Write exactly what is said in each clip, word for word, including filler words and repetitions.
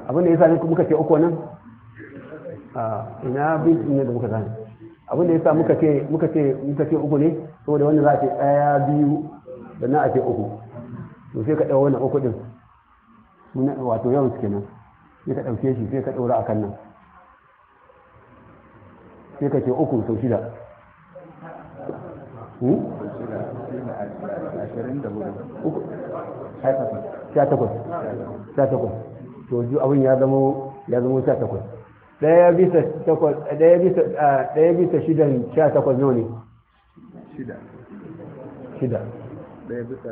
abin da yasa muka ce uku nan a ina bin ne da muka sani abin da yasa muka ce muka ce muka ce uku ne saboda wannan za a ce ɗaya biyu da na a ce uku to sai ka ɗau wannan uku din wato yawan su kenan sai ka ɗauke shi sai ka ɗaura a kan nan sai ka ce uku sau shida sha takwas sha takwas to ju abin ya zama ya zama sha takwas ɗaya bisa takwas ɗaya bisa ɗaya bisa shidan sha takwas nawa ne shida shida ɗaya bisa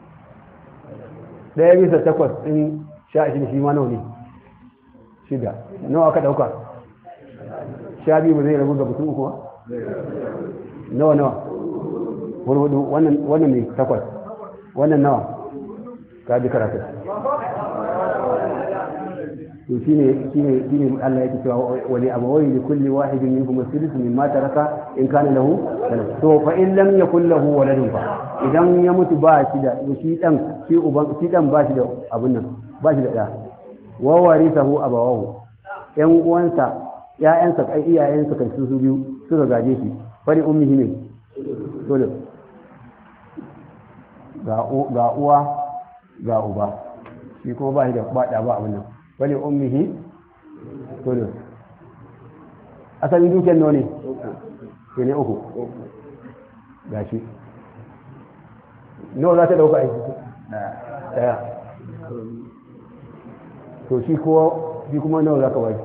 ɗaya bisa takwas ɗin sha shida shi ma nawa ne shida nawa aka ɗauka sha biyu ba zai rabu ga mutum uku ba nawa nawa hudu wannan wannan ne takwas wannan nawa ka ji karatu to shine shine shine Allah yake cewa wali abawai li kulli wahidin minhum as-sudus mimma taraka in kana lahu to fa in lam yakul lahu waladun fa idan ya mutu ba shi da shi dan shi uban shi dan ba shi da abun nan ba shi da da wa warithahu abawahu yan uwansa ya'yansa kai iyayensa kai su biyu suka gaje shi fari ummihi ne dole ga ga uwa ga uba shi kuma ba shi da ba da ba abun nan wani ummihi dole asalin dukiyar nawa ne ne uku gashi nawa za ta dauka aiki daya to shi kuwa shi kuma nawa za ka bai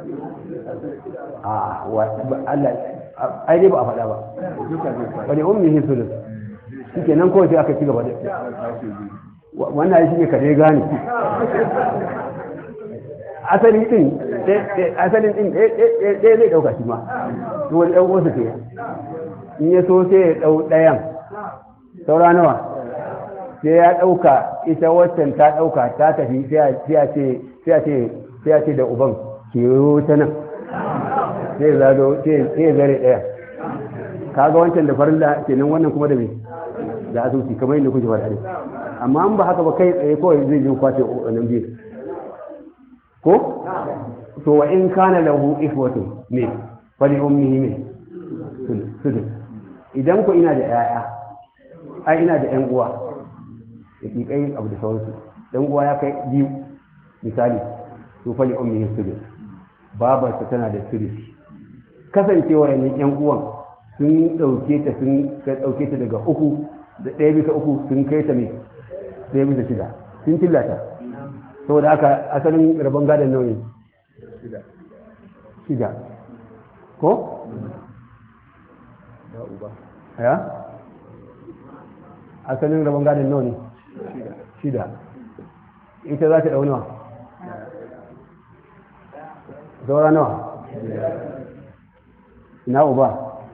a Allah ai dai ba a faɗa ba wani ummihi sulus shi ke nan kawai sai aka ci gaba da wannan shi ne ka dai gane asalin din asalin din ɗaya zai ɗauka shi ma wani ɗan wasu ke in ya so sai ya ɗau ɗayan saura nawa sai ya ɗauka ita waccan ta ɗauka ta tafi sai a ce da uban ke ta nan sai zago sai ya zare ɗaya kaga wancan da farin da kenan wannan kuma da mai da asusi kamar yadda kuke faɗa amma an ba haka ba kai tsaye kawai zai jin kwace nan biyu ko to wa in kana lahu ikhwatun ne fali ummihi ne sudu idan ko ina da yaya ai ina da yan uwa yake kai abu da sauransu dan uwa ya kai biyu misali to fali ummihi sudu babarsa tana da sudu kasancewa yanzu yan uwan sun dauke ta sun dauke ta daga uku da ɗaya bisa uku sun kai ta ne ɗaya bisa shida sun tillata saboda haka asalin rabon gadon nauyi shida ko? ya? asalin rabon gadon nauyi shida ita za ta ɗau nawa? zaura nawa? na uba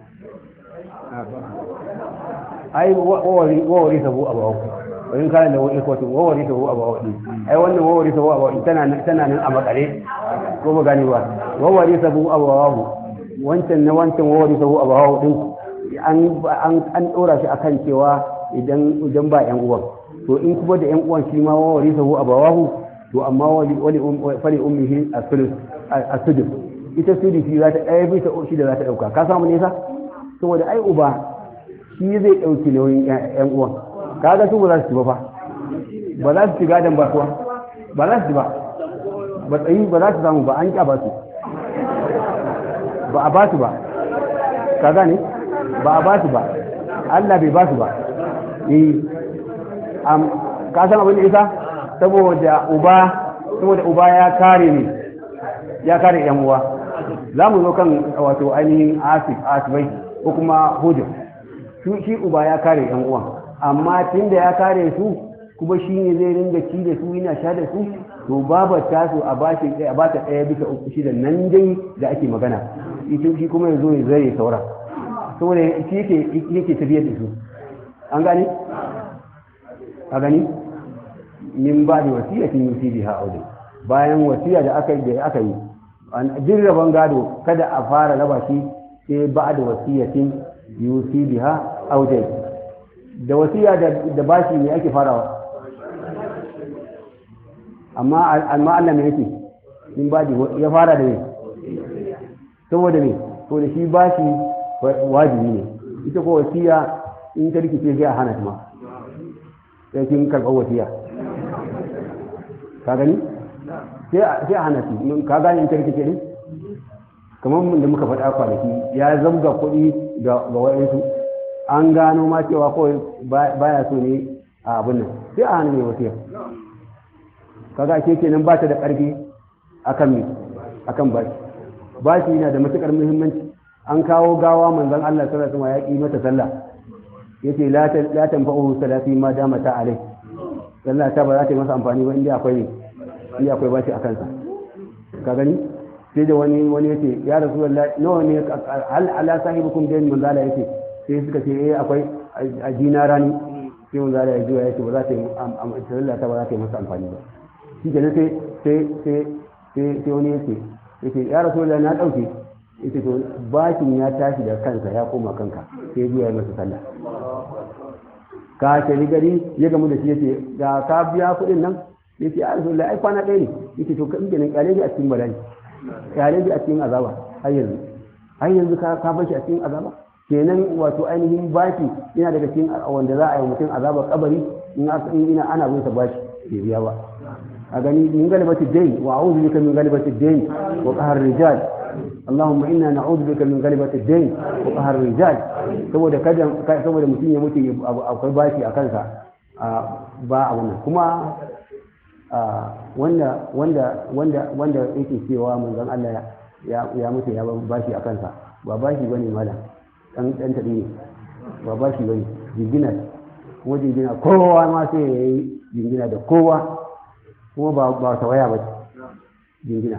ai wawari sabu a bawa in kana da wani kotun wawari sabu a bawa ai wannan wawari sabu a bawa tana tana nan a makare ko ba gani ba wawari sabu a bawa wancan na wancan wawari sabu a bawa din an an an dora shi akan cewa idan idan ba yan uwan to in kuma da yan uwan shi ma wawari sabu a bawa to amma wali wali fali ummihi as-sulus as-sudus ita sudisi za ta ɗaya bisa shi da za ta dauka ka samu nesa saboda ai uba shi zai ɗauki nauyin ‘yan uwan kaga su ba za su ci ba fa ba za su ci gadon ba kuwa ba za su ci ba ba tsayi ba za su samu ba an ƙya ba su ba a ba su ba ka gane ba a ba su ba Allah bai ba su ba eh am ka san abin da isa saboda uba saboda uba ya kare ne ya kare ‘yan uwa za mu zo kan wato ainihin asif asibai ko kuma hujjar shi uba ya kare yan uwan amma tunda ya kare su kuma shi ne zai ringa ci da su yana sha da su to babar ta su a bashi a bata ɗaya bisa uku shida nan dai da ake magana ita shi kuma yanzu ya zare saura saboda shi yake yake tafiyar da su an gani a gani min ba da wasiyatin yusi biha aure bayan wasiya da aka da aka yi an jirraban gado kada a fara raba shi sai ba da wasiyatin yusi biha aure da wasiya da bashi ne ake farawa amma amma Allah ne yake in ba ya fara da me saboda me to da shi ba shi wajibi ne ita ko wasiya in ta rikice sai a hana ma sai kin karɓar wasiya ka gani sai a hana shi ka gani in ta rikice ne kamar mun da muka faɗa kwanaki ya zamga kuɗi ga wa'yansu an gano ma cewa kawai baya so ne a abin nan sai a hana mai wasiya kaga ke kenan ba ta da ƙarfi akan me akan bashi bashi yana da matukar muhimmanci an kawo gawa manzon Allah sallallahu alaihi wasallam ya ki mata sallah yace la ta la tanfa'u salati ma dama ta alai sallah ta ba za ta yi masa amfani ba inda akwai inda akwai bashi akan sa ka gani sai da wani wani yace ya rasulullahi nawa ne hal ala sahibukum dain manzon Allah yace sai suka ce eh akwai a dinara ne sai manzon Allah ya ji yace ba za ta yi sallah ta ba za ta yi masa amfani ba shi ke sai sai sai sai wani yake yake ya rasu da na ɗauke yake to bakin ya tashi da kansa ya koma kanka sai biya masa sallah ka ce ni gari ya gamu da shi yace ga ka biya kuɗin nan yace ya rasu da ai kwana ɗaya ne yake to ka inda ne kyale shi a cikin bala'i kyale shi a cikin azaba har yanzu har yanzu ka ka bar shi a cikin azaba kenan wato ainihin baki yana daga cikin wanda za a yi mutum azaba kabari in ina ana bin sa bashi bai biya ba a gani min galibati dain wa a'udhu bika min galibati dain wa qahr rijal Allahumma inna na'udhu bika min galibati dain wa qahr rijal saboda kada saboda mutum ya mutu akwai bashi a kansa ba a wannan kuma wanda wanda wanda wanda yake cewa manzon Allah ya ya mutu ya bashi a kansa ba bashi bane malam dan dan tabi ne ba bashi bane jingina kuma jingina kowa ma sai yayi jingina da kowa kuma ba ta waya ba jingina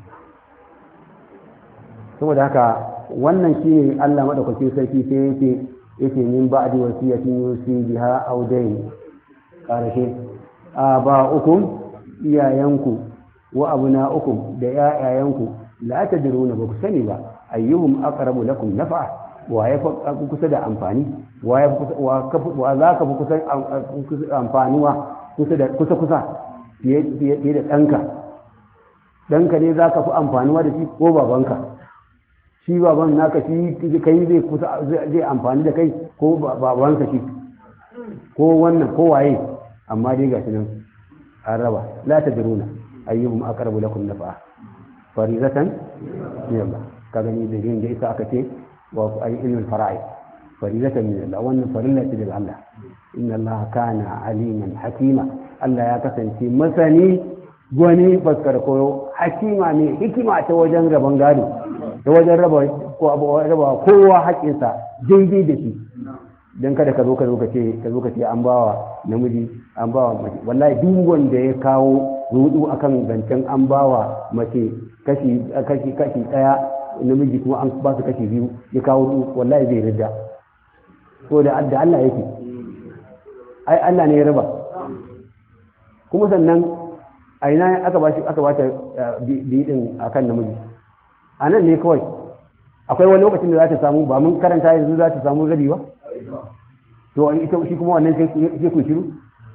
saboda haka wannan shi ne Allah madaukakin sarki sai yake yake min ba'di wasiyatin yusi biha aw dayn karashe aba'ukum iyayanku wa abna'ukum da yayayanku la tadruna ba ku sani ba ayyuhum aqrabu lakum naf'a wa ya ku kusa da amfani wa ya wa za ka fi kusa amfaniwa kusa da kusa kusa fiye da ɗanka ɗanka ne za ka fi amfaniwa da shi ko babanka shi baban naka shi kai zai kusa zai amfani da kai ko babanka shi ko wannan ko waye amma dai gashi nan an raba la tadruna ayyuhum aqrabu lakum naf'a faridatan min Allah ka gani da yin da isa aka ce wa ay ilmul fara'i faridatan min Allah wannan farillati daga Allah inna Allah kana aliman hakima Allah ya kasance masani gwani fuskar koyo hakima ne hikima ta wajen rabon gado ta wajen raba kowa haƙinsa daidai da shi don kada ka zo ka zo ka ce ka zo ka ce an bawa namiji an bawa mace wallahi duk wanda ya kawo rudu akan zancen an bawa mace kashi kashi kashi daya namiji kuma an ba su kashi biyu ya kawo rudu wallahi zai ridda ko da Allah yake ai Allah ne ya raba kuma sannan a ina aka ba shi aka ba ta bidin akan namiji a nan ne kawai akwai wani lokacin da za ta samu ba mun karanta yanzu za ta samu rabi ba to ita shi kuma wannan sai ku shiru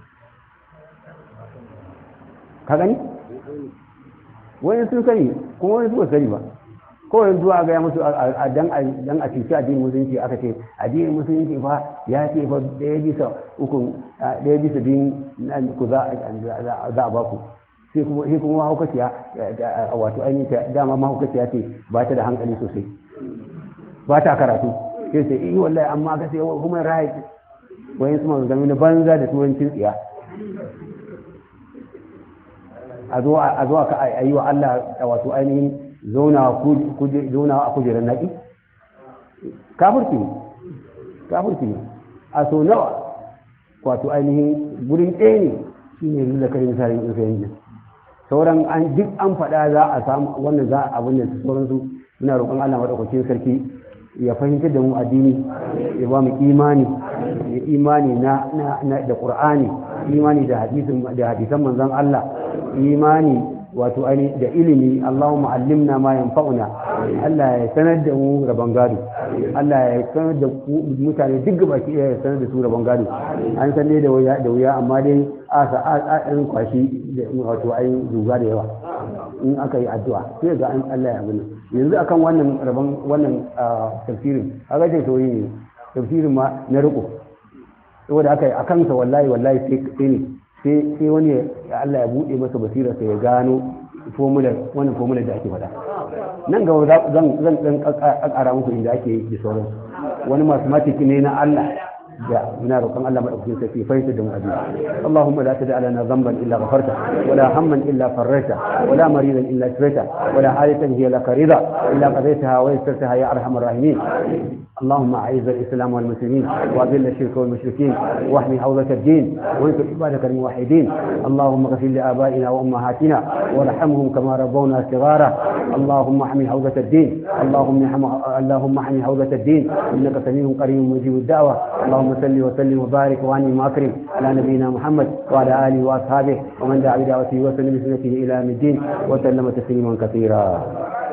ka gani wani sun sani kuma wani su ba sani ba kawai yanzu a gaya musu a dan a cikin addinin musulunci aka ce addinin musulunci fa ya ce fa ɗaya bisa ukun ɗaya bisa biyun ku za a ba ku sai kuma sai kuma mahaukaciya wato ainihin dama mahaukaciya ce ba ta da hankali sosai ba ta karatu sai sai iya wallahi amma ka sai kuma rai wayan su maganganu na banza da turancin tsiya a zo a zo ka ayi wa Allah wato ainihin zauna a kujerar naƙi kafirci ne kafirci ne a so nawa wato ainihin gurin ɗaya ne shi ne yanzu da karin misalin in sayan jin sauran an duk an faɗa za a samu wannan za a abin da sauransu muna roƙon Allah maɗaukakin sarki ya fahimtar da mu addini ya ba mu imani imani na da Qur'ani imani da hadisin da hadisan manzon Allah imani wato aini da ilimi Allahumma allimna ma yanfa'una Allah ya sanar da mu rabon gado Allah ya sanar da mutane duk baki ya sanar da su rabon gado an san dai da wuya da wuya amma dai a sa a kwashi wato ai zuga da yawa in aka yi addu'a sai ga an Allah ya abin yanzu akan wannan rabon wannan tafsirin aka ce to yi tafsirin ma na riko saboda aka yi a kansa wallahi wallahi sai ne sai wani ya Allah ya buɗe masa basira sai ya gano formula wannan formula da ake faɗa nan gaba zan zan dan ƙara muku inda ake yi da sauran wani mathematics ne na Allah da muna roƙon Allah madaukakin sarki fahimta da mu abin Allahumma la tada lana dhanban illa ghafarta wala hamman illa farrata wala maridan illa shafita wala hajatan hiya laka rida illa qadaytaha wa yassartaha ya arhamar rahimin اللهم أعز الإسلام والمسلمين وأذل الشرك والمشركين واحمي حوزة الدين وانصر عبادك الموحدين اللهم اغفر لآبائنا وأمهاتنا وارحمهم كما ربونا صغارا اللهم احمي حوزة الدين اللهم اللهم احمي حوزة الدين إنك سميع قريب مجيب الدعوة اللهم صل وسلم وبارك وأنعم وأكرم على نبينا محمد وعلى آله وأصحابه ومن دعا بدعوته وسلم بسنته إلى يوم الدين وسلم تسليما كثيرا